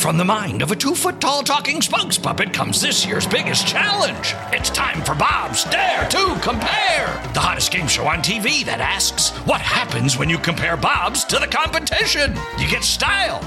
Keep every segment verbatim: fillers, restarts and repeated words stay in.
From the mind of a two-foot-tall talking spokes puppet comes this year's biggest challenge. It's time for Bob's Dare to Compare, the hottest game show on T V that asks, what happens when you compare Bob's to the competition? You get style.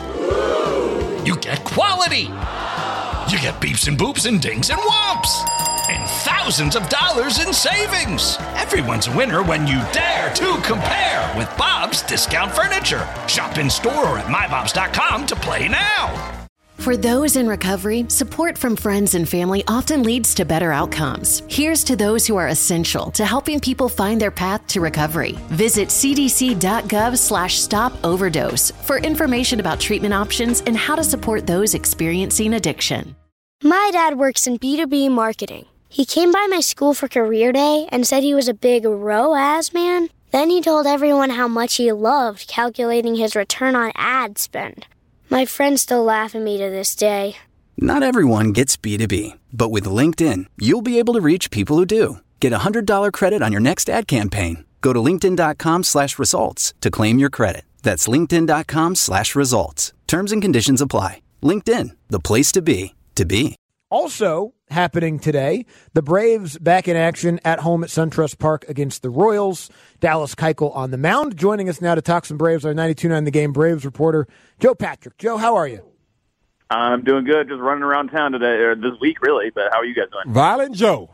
You get quality. You get beeps and boops and dings and whomps. And thousands of dollars in savings. Everyone's a winner when you dare to compare with Bob's Discount Furniture. Shop in store or at my bobs dot com to play now. For those in recovery, support from friends and family often leads to better outcomes. Here's to those who are essential to helping people find their path to recovery. Visit cdc.gov slash stop overdose for information about treatment options and how to support those experiencing addiction. My dad works in B two B marketing. He came by my school for career day and said he was a big R O A S man. Then he told everyone how much he loved calculating his return on ad spend. My friends still laugh at me to this day. Not everyone gets B two B, but with LinkedIn, you'll be able to reach people who do. Get a one hundred dollars credit on your next ad campaign. Go to linkedin.com slash results to claim your credit. That's linkedin.com slash results. Terms and conditions apply. LinkedIn, the place to be, to be. Also happening today, the Braves back in action at home at SunTrust Park against the Royals. Dallas Keuchel on the mound. Joining us now to talk some Braves, our ninety-two point nine The Game Braves reporter, Joe Patrick. Joe, how are you? I'm doing good. Just running around town today, or this week, really. But how are you guys doing? Violent Joe.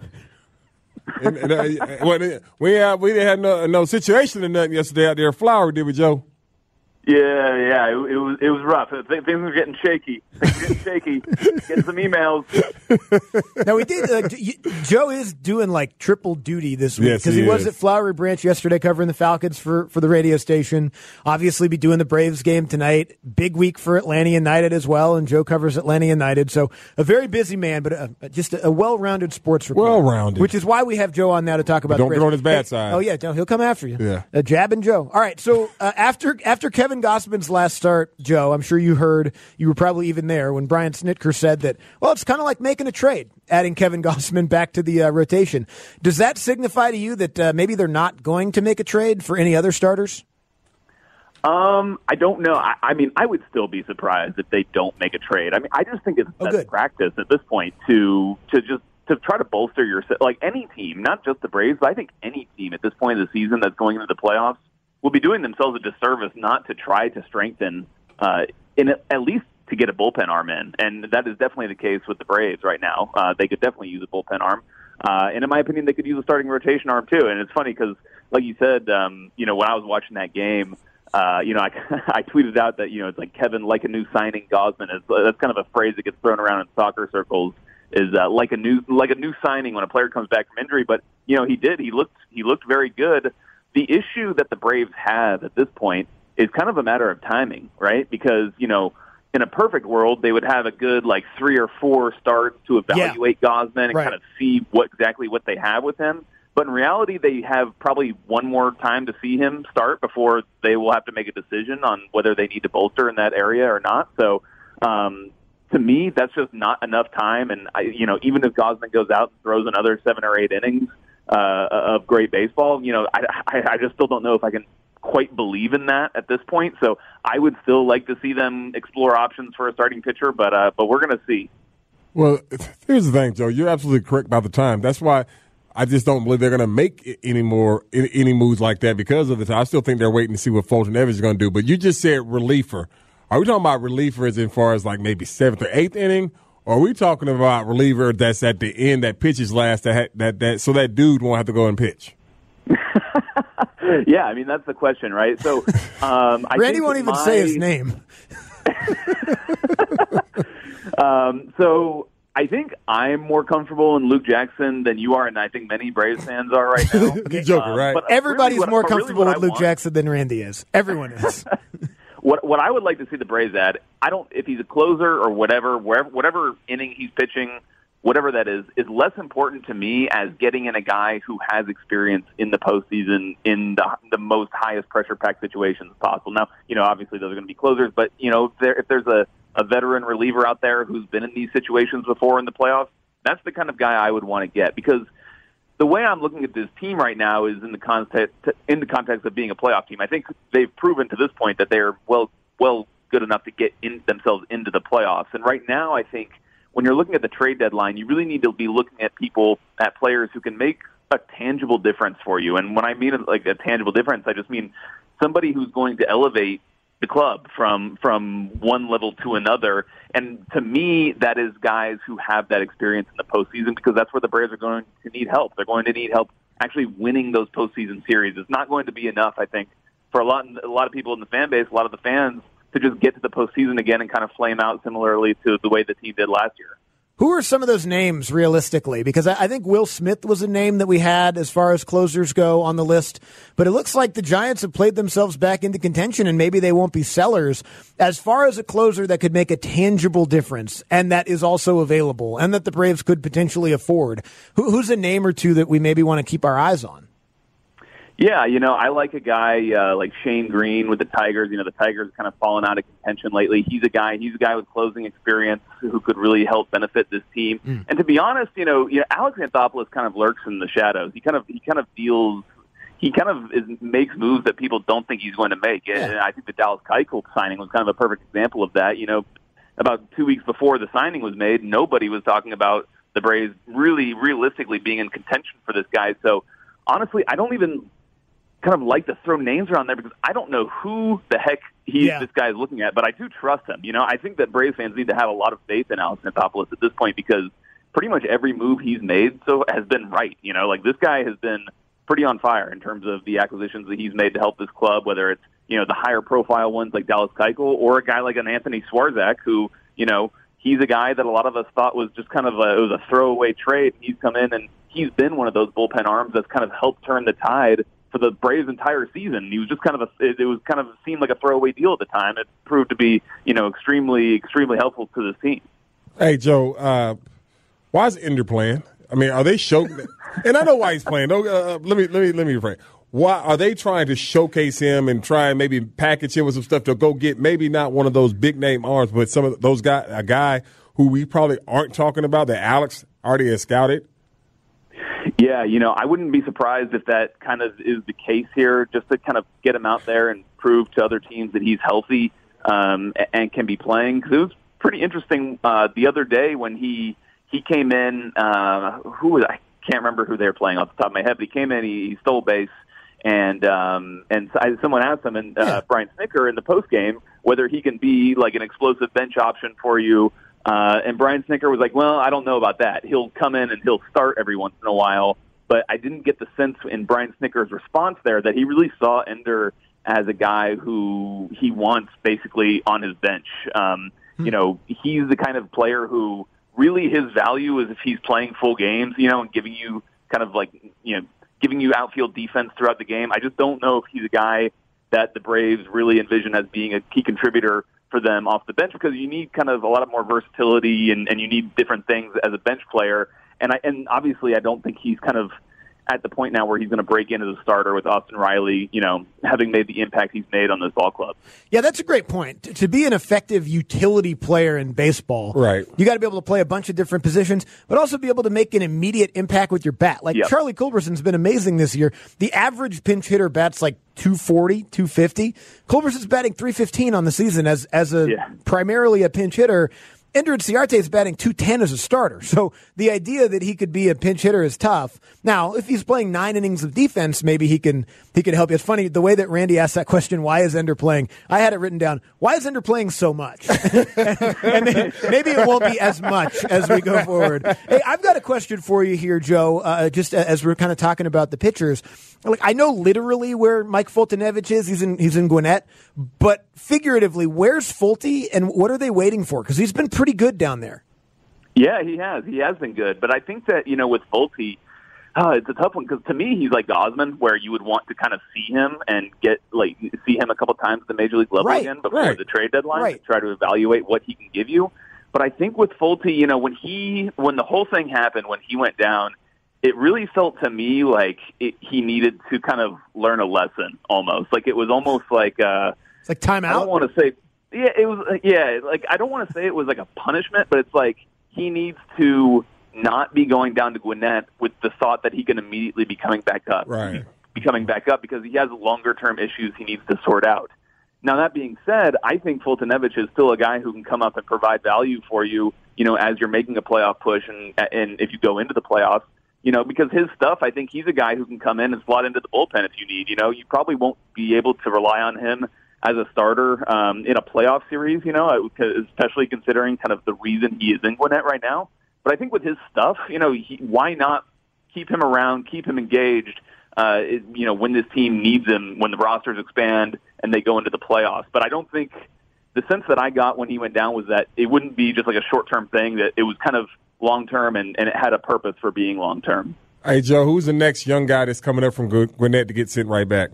and, and, uh, well, we uh, we didn't have no, no situation or nothing yesterday out there at Flowery, did we, Joe? Yeah, yeah, it, it was it was rough. Things were getting shaky. Things were getting shaky. Getting some emails. Now we did. Uh, Joe is doing like triple duty this week Yes, because he he, was is. at Flowery Branch yesterday covering the Falcons for, for the radio station. Obviously, be doing the Braves game tonight. Big week for Atlanta United as well, and Joe covers Atlanta United. So a very busy man, but a, just a, a well-rounded sports reporter. Well-rounded. Which is why we have Joe on now to talk about. But don't the get Braves. on his bad Hey, side. Oh yeah, no, he'll come after you. Yeah, a jab and Joe. All right, so uh, after after Kevin Gossman's last start, Joe, I'm sure you heard, you were probably even there when Brian Snitker said that, well, it's kind of like making a trade, adding Kevin Gossman back to the uh, rotation. Does that signify to you that uh, maybe they're not going to make a trade for any other starters? Um, I don't know. I, I mean, I would still be surprised if they don't make a trade. I mean, I just think it's Oh, best good. practice at this point to to just to try to bolster your like any team, not just the Braves, but I think any team at this point of the season that's going into the playoffs will be doing themselves a disservice not to try to strengthen, uh, in a, at least to get a bullpen arm in, and that is definitely the case with the Braves right now. Uh, they could definitely use a bullpen arm, uh, and in my opinion, they could use a starting rotation arm too. And it's funny because, like you said, um, you know, when I was watching that game, uh, you know, I, I tweeted out that you know it's like Kevin like a new signing Gosman is that's kind of a phrase that gets thrown around in soccer circles. Is uh, like a new like a new signing when a player comes back from injury, but you know he did he looked he looked very good. The issue that the Braves have at this point is kind of a matter of timing, right? Because, you know, in a perfect world, they would have a good, like, three or four starts to evaluate yeah. Gosman and right. kind of see what exactly what they have with him. But in reality, they have probably one more time to see him start before they will have to make a decision on whether they need to bolster in that area or not. So, um, to me, that's just not enough time. And, I, you know, even if Gosman goes out and throws another seven or eight innings, Uh, of great baseball, you know, I, I, I just still don't know if I can quite believe in that at this point. So I would still like to see them explore options for a starting pitcher, but uh, but we're going to see. Well, here's the thing, Joe. You're absolutely correct about the time. That's why I just don't believe they're going to make any more any, any moves like that because of the time. I still think they're waiting to see what Fulton Evans is going to do. But you just said reliever. Are we talking about relievers as far as like maybe seventh or eighth inning? Or are we talking about reliever that's at the end that pitches last that ha- that that so that dude won't have to go and pitch? Yeah, I mean that's the question, right? So um, I Randy think won't even my... say his name. um, so I think I'm more comfortable in Luke Jackson than you are, and I think many Braves fans are right now. You're joking, um, right? But Everybody's really what, more but really comfortable what with I Luke want- Jackson than Randy is. Everyone is. What what I would like to see the Braves add, I don't if he's a closer or whatever, wherever whatever inning he's pitching, whatever that is, is less important to me as getting in a guy who has experience in the postseason in the the most highest pressure packed situations possible. Now, you know, obviously those are going to be closers, but you know, if, there, if there's a, a veteran reliever out there who's been in these situations before in the playoffs, that's the kind of guy I would want to get because the way I'm looking at this team right now is in the context in the context of being a playoff team. I think they've proven to this point that they're well well good enough to get in, themselves into the playoffs. And right now, I think when you're looking at the trade deadline, you really need to be looking at people, at players who can make a tangible difference for you. And when I mean like a tangible difference, I just mean somebody who's going to elevate the club from from one level to another. And to me, that is guys who have that experience in the postseason, because that's where the Braves are going to need help. They're going to need help actually winning those postseason series. It's not going to be enough, I think, for a lot a lot of people in the fan base, a lot of the fans, to just get to the postseason again and kind of flame out similarly to the way the team did last year. Who are some of those names realistically? Because I think Will Smith was a name that we had as far as closers go on the list, but it looks like the Giants have played themselves back into contention, and maybe they won't be sellers. As far as a closer that could make a tangible difference and that is also available and that the Braves could potentially afford, who, who's a name or two that we maybe want to keep our eyes on? Yeah, you know, I like a guy uh, like Shane Green with the Tigers. You know, the Tigers kind of fallen out of contention lately. He's a guy. He's a guy with closing experience who could really help benefit this team. Mm. And to be honest, you know, you know, Alex Anthopoulos kind of lurks in the shadows. He kind of he kind of deals. He kind of is, makes moves that people don't think he's going to make. Yeah. And I think the Dallas Keuchel signing was kind of a perfect example of that. You know, about two weeks before the signing was made, nobody was talking about the Braves really, realistically being in contention for this guy. So honestly, I don't even kind of like to throw names around there because I don't know who the heck he, yeah. this guy is looking at, but I do trust him. You know, I think that Braves fans need to have a lot of faith in Alex Anthopoulos at this point, because pretty much every move he's made so has been right. You know, like this guy has been pretty on fire in terms of the acquisitions that he's made to help this club, whether it's, you know, the higher profile ones like Dallas Keuchel or a guy like an Anthony Swarzak, who, you know, he's a guy that a lot of us thought was just kind of a, it was a throwaway trade. He's come in and he's been one of those bullpen arms that's kind of helped turn the tide for the Braves' entire season. He was just kind of a, it, it was kind of seemed like a throwaway deal at the time. It proved to be, you know, extremely, extremely helpful to this team. Hey, Joe, uh, why is Ender playing? I mean, are they show? And I know why he's playing. Don't, uh, let me, let me, let me rephrase. Why are they trying to showcase him and try and maybe package him with some stuff to go get maybe not one of those big name arms, but some of those guys, a guy who we probably aren't talking about that Alex already has scouted? Yeah, you know, I wouldn't be surprised if that kind of is the case here, just to kind of get him out there and prove to other teams that he's healthy um, and can be playing. Because it was pretty interesting uh, the other day when he he came in. Uh, who was I can't remember who they were playing off the top of my head, but he came in, he, he stole base, and um, and someone asked him, and uh, yeah. Brian Snitker in the post game, whether he can be like an explosive bench option for you. Uh, and Brian Snitker was like, well, I don't know about that. He'll come in and he'll start every once in a while. But I didn't get the sense in Brian Snitker's response there that he really saw Ender as a guy who he wants basically on his bench. Um, hmm. You know, he's the kind of player who really his value is if he's playing full games, you know, and giving you kind of like, you know, giving you outfield defense throughout the game. I just don't know if he's a guy that the Braves really envision as being a key contributor for them off the bench, because you need kind of a lot of more versatility and, and you need different things as a bench player. And I, and obviously I don't think he's kind of at the point now where he's going to break into the starter with Austin Riley, you know, having made the impact he's made on this ball club. Yeah, that's a great point. To be an effective utility player in baseball, right, you got to be able to play a bunch of different positions, but also be able to make an immediate impact with your bat. Like yep. Charlie Culberson's been amazing this year. The average pinch hitter bats like two forty, two fifty. Culberson's batting three fifteen on the season as as a yeah. primarily a pinch hitter. Ender Inciarte is batting two ten as a starter. So the idea that he could be a pinch hitter is tough. Now, if he's playing nine innings of defense, maybe he can he can help you. It's funny, the way that Randy asked that question, why is Ender playing? I had it written down, why is Ender playing so much? and, and maybe it won't be as much as we go forward. Hey, I've got a question for you here, Joe, uh, just as we're kind of talking about the pitchers. Like, I know literally where Mike Foltynewicz is. He's in he's in Gwinnett. But figuratively, where's Folty, and what are they waiting for? Because he's been pretty good down there. Yeah, he has. He has been good. But I think that, you know, with Folty, uh, it's a tough one because to me, he's like the Osmond, where you would want to kind of see him and get like see him a couple times at the major league level right, again before right. the trade deadline right. to try to evaluate what he can give you. But I think with Folty, you know, when he when the whole thing happened, when he went down, it really felt to me like it, he needed to kind of learn a lesson almost. Like it was almost like uh, it's like time out. I don't want to say, yeah, it was, yeah, like I don't want to say it was like a punishment, but it's like he needs to not be going down to Gwinnett with the thought that he can immediately be coming back up. Right. Be coming back up because he has longer term issues he needs to sort out. Now, that being said, I think Fultonevich is still a guy who can come up and provide value for you, you know, as you're making a playoff push and, and if you go into the playoffs, you know, because his stuff, I think he's a guy who can come in and slot into the bullpen if you need. You know, you probably won't be able to rely on him as a starter um, in a playoff series, you know, especially considering kind of the reason he is in Gwinnett right now. But I think with his stuff, you know, he, why not keep him around, keep him engaged, uh, it, you know, when this team needs him, when the rosters expand and they go into the playoffs. But I don't think the sense that I got when he went down was that it wouldn't be just like a short-term thing, that it was kind of long-term and, and it had a purpose for being long-term. Hey, Joe, who's the next young guy that's coming up from Gwinnett to get sent right back?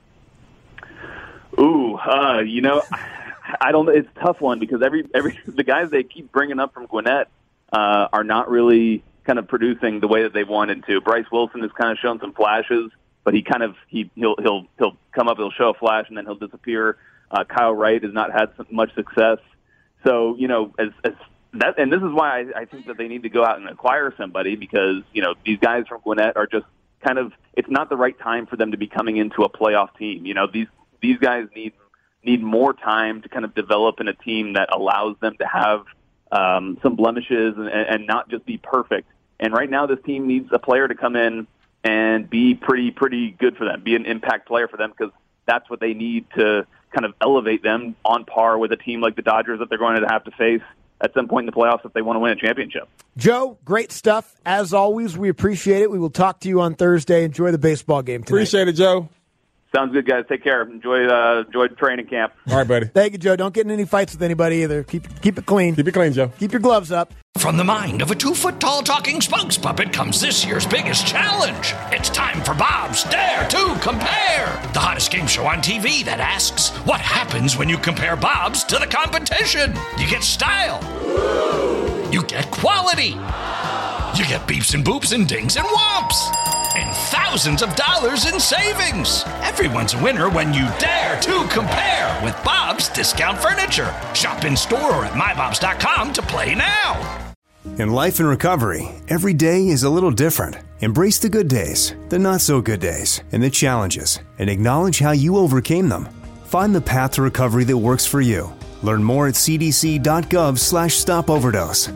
Ooh, uh, you know, I don't. It's a tough one because every every the guys they keep bringing up from Gwinnett uh, are not really kind of producing the way that they wanted to. Bryce Wilson has kind of shown some flashes, but he kind of he he'll he'll he'll come up, he'll show a flash, and then he'll disappear. Uh, Kyle Wright has not had some, much success. So you know, as as that, and this is why I, I think that they need to go out and acquire somebody, because you know these guys from Gwinnett are just kind of. It's not the right time for them to be coming into a playoff team. You know, these. These guys need need more time to kind of develop in a team that allows them to have um, some blemishes and, and not just be perfect. And right now, this team needs a player to come in and be pretty pretty good for them, be an impact player for them, because that's what they need to kind of elevate them on par with a team like the Dodgers that they're going to have to face at some point in the playoffs if they want to win a championship. Joe, great stuff. As always, we appreciate it. We will talk to you on Thursday. Enjoy the baseball game tonight. Appreciate it, Joe. Sounds good, guys. Take care. Enjoy uh, enjoy training camp. All right, buddy. Thank you, Joe. Don't get in any fights with anybody either. Keep keep it clean. Keep it clean, Joe. Keep your gloves up. From the mind of a two-foot-tall talking spokes puppet comes this year's biggest challenge. It's time for Bob's Dare to Compare, the hottest game show on T V that asks, what happens when you compare Bob's to the competition? You get style. You get quality. You get beeps and boops and dings and whomps. And thousands of dollars in savings. Everyone's a winner when you dare to compare with Bob's Discount Furniture. Shop in store or at my bobs dot com to play now. In life and recovery, every day is a little different. Embrace the good days, the not so good days, and the challenges, and acknowledge how you overcame them. Find the path to recovery that works for you. Learn more at c d c dot gov slash stop overdose.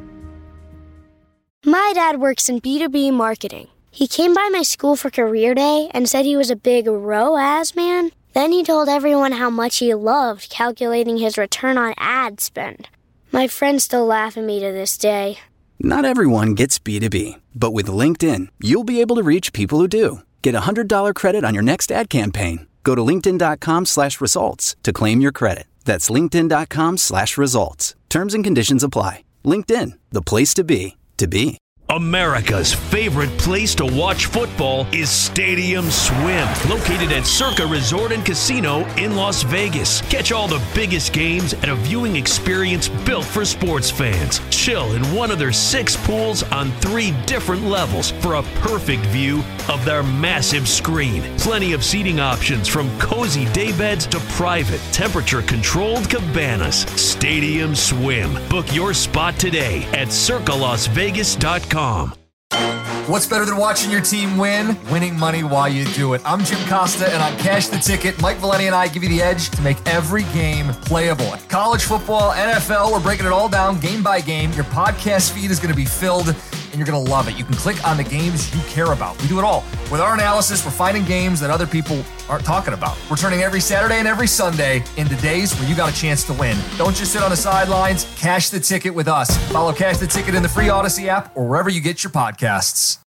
My dad works in B two B marketing. He came by my school for career day and said he was a big R O A S man. Then he told everyone how much he loved calculating his return on ad spend. My friends still laugh at me to this day. Not everyone gets B two B, but with LinkedIn, you'll be able to reach people who do. Get a one hundred dollars credit on your next ad campaign. Go to linkedin dot com slash results to claim your credit. That's linkedin dot com slash results. Terms and conditions apply. LinkedIn, the place to be, to be. America's favorite place to watch football is Stadium Swim, located at Circa Resort and Casino in Las Vegas. Catch all the biggest games at a viewing experience built for sports fans. Chill in one of their six pools on three different levels for a perfect view of their massive screen. Plenty of seating options from cozy daybeds to private, temperature-controlled cabanas. Stadium Swim. Book your spot today at circa las vegas dot com. What's better than watching your team win? Winning money while you do it. I'm Jim Costa, and on Cash the Ticket, Mike Valeni and I give you the edge to make every game playable. College football, N F L, we're breaking it all down game by game. Your podcast feed is going to be filled, and you're going to love it. You can click on the games you care about. We do it all. With our analysis, we're finding games that other people aren't talking about. We're turning every Saturday and every Sunday into days where you got a chance to win. Don't just sit on the sidelines. Cash the Ticket with us. Follow Cash the Ticket in the free Odyssey app or wherever you get your podcasts.